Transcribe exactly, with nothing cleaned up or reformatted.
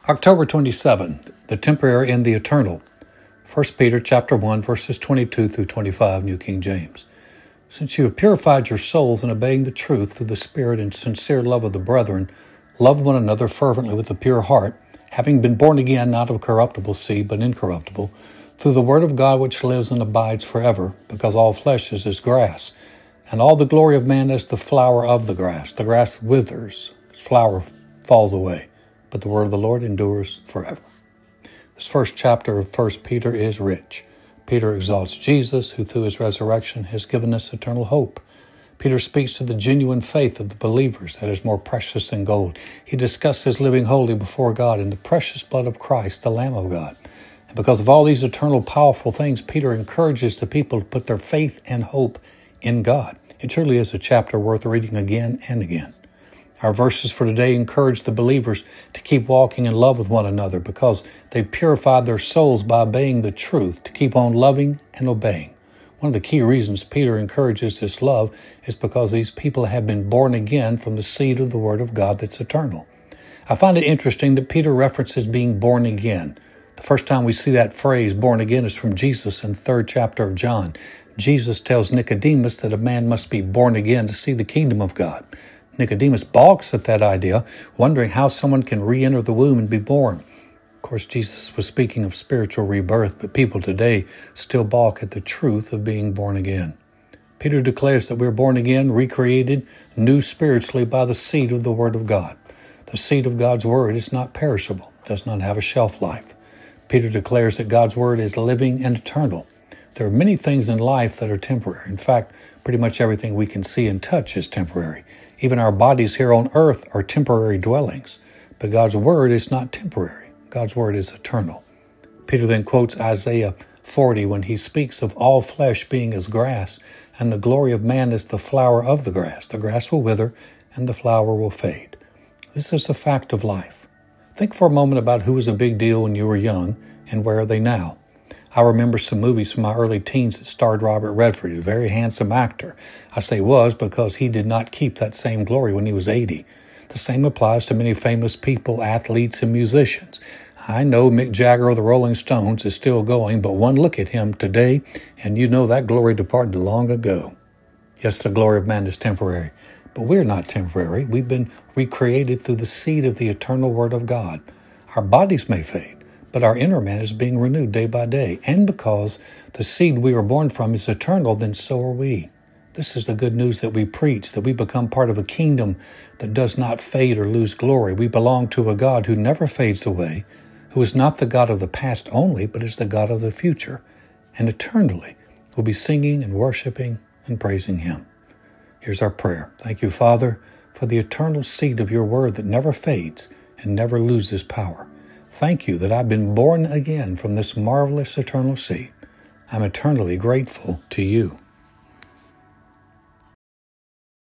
October twenty-seventh, the temporary and the eternal. First Peter chapter one, verses twenty-two through twenty-five, New King James. Since you have purified your souls in obeying the truth through the Spirit and sincere love of the brethren, love one another fervently with a pure heart, having been born again not of corruptible seed, but incorruptible, through the word of God which lives and abides forever, because all flesh is as grass, and all the glory of man is the flower of the grass. The grass withers, its flower falls away, but the word of the Lord endures forever. This first chapter of First Peter is rich. Peter exalts Jesus, who through his resurrection has given us eternal hope. Peter speaks to the genuine faith of the believers that is more precious than gold. He discusses living holy before God in the precious blood of Christ, the Lamb of God. And because of all these eternal, powerful things, Peter encourages the people to put their faith and hope in God. It truly is a chapter worth reading again and again. Our verses for today encourage the believers to keep walking in love with one another because they've purified their souls by obeying the truth, to keep on loving and obeying. One of the key reasons Peter encourages this love is because these people have been born again from the seed of the Word of God that's eternal. I find it interesting that Peter references being born again. The first time we see that phrase, born again, is from Jesus in the third chapter of John. Jesus tells Nicodemus that a man must be born again to see the kingdom of God. Nicodemus balks at that idea, wondering how someone can re-enter the womb and be born. Of course, Jesus was speaking of spiritual rebirth, but people today still balk at the truth of being born again. Peter declares that we're born again, recreated, new spiritually by the seed of the Word of God. The seed of God's Word is not perishable, does not have a shelf life. Peter declares that God's Word is living and eternal. There are many things in life that are temporary. In fact, pretty much everything we can see and touch is temporary. Even our bodies here on earth are temporary dwellings. But God's Word is not temporary. God's Word is eternal. Peter then quotes Isaiah forty when he speaks of all flesh being as grass, and the glory of man is the flower of the grass. The grass will wither, and the flower will fade. This is a fact of life. Think for a moment about who was a big deal when you were young, and where are they now? I remember some movies from my early teens that starred Robert Redford, a very handsome actor. I say was because he did not keep that same glory when he was eighty. The same applies to many famous people, athletes, and musicians. I know Mick Jagger of the Rolling Stones is still going, but one look at him today, and you know that glory departed long ago. Yes, the glory of man is temporary, but we're not temporary. We've been recreated through the seed of the eternal Word of God. Our bodies may fade, but our inner man is being renewed day by day. And because the seed we were born from is eternal, then so are we. This is the good news that we preach, that we become part of a kingdom that does not fade or lose glory. We belong to a God who never fades away, who is not the God of the past only, but is the God of the future. And eternally, we'll be singing and worshiping and praising Him. Here's our prayer. Thank you, Father, for the eternal seed of your word that never fades and never loses power. Thank you that I've been born again from this marvelous eternal seed. I'm eternally grateful to you.